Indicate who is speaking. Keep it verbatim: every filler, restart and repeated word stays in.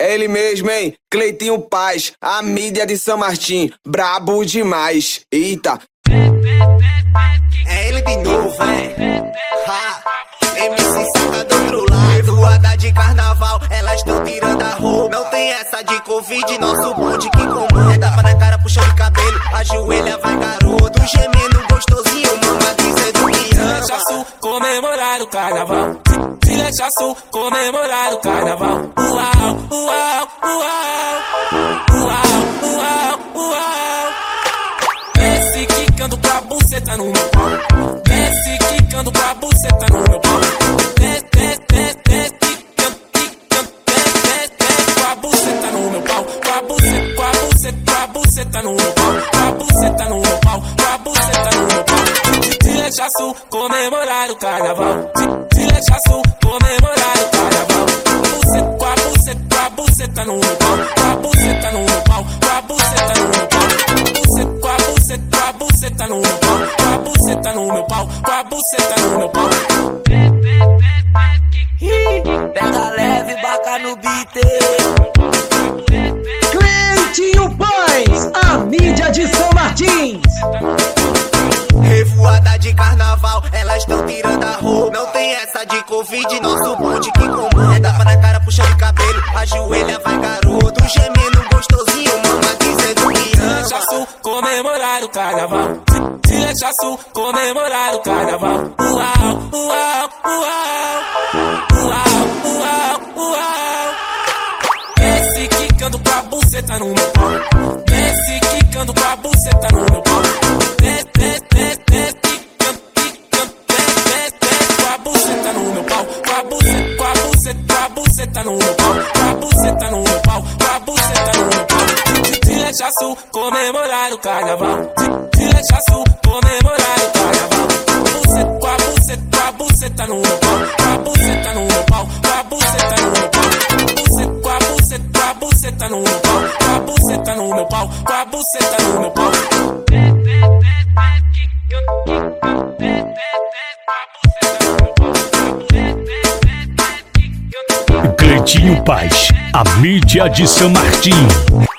Speaker 1: É ele mesmo, hein? Cleitinho Paz, a mídia de São Martim, brabo demais. Eita.
Speaker 2: É ele de novo, é. Ha. M C Saca do outro lado. Voada de carnaval, elas estão tirando a roupa. Não tem essa de Covid, nosso bonde que comanda. Tapa na cara, puxando o cabelo, ajoelha, vai garoto. Gemendo gostosinho, mama dizendo que ama.
Speaker 3: Lechaçu, comemorar o carnaval. De Lechaçu, comemorar o carnaval. Uau, uau, uau. Uau, uau, uau. Desce quicando com a buceta no meu pau. Desce quicando com a buceta no meu pau. Desce, desce, desce, desce, quicando, quicando, desce, desce, desce com a buceta no meu pau. Com a buceta, com a buceta, com a buceta no meu pau. Com a buceta no meu pau, com a buceta no meu pau. De Lechaçu, comemorar o carnaval. De Lechaçu, comemorar o carnaval. Buceta, com a buceta, com a buceta no meu pau. Com a buceta no meu pau, com a buceta no meu pau. Buceta, com a buceta, com a buceta no meu pau. Com a buceta no meu pau, com a buceta no meu pau.
Speaker 2: Pega leve, baca no beat.
Speaker 4: Cleitinho Paz, a mídia de São Martins.
Speaker 2: Revoada de carnaval, elas estão tirando a roupa. Não tem essa de Covid, nosso bonde que comanda. Tapa na cara, puxando o cabelo, ajoelha, vai garoto. Gemendo gostosinho, mama dizendo que ama.
Speaker 3: Lechaçu, comemorar o carnaval. De Lechaçu, comemorar o carnaval. Uau, uau, uau. Uau, uau, uau. Desce quicando com a buceta no meu pau. Desce quicando com a buceta no meu pau. Desce, desce, desce, desce, quicando, quicando, desce, desce, desce com a buceta no meu pau. Com a buceta, com a buceta, com a buceta no meu pau. Com a buceta no meu pau, com a buceta no meu pau. De Lechaçu, comemorar o carnaval. De Lechaçu, comemorar o carnaval. Buceta, com a buceta, com a buceta no meu pau. Com a buceta no meu pau, com a buceta no meu pau. Buceta, com a buceta, com a buceta no meu pau. Com a buceta no meu pau, com a buceta no meu pau.
Speaker 5: Cleitinho Paz, a mídia de São Martim.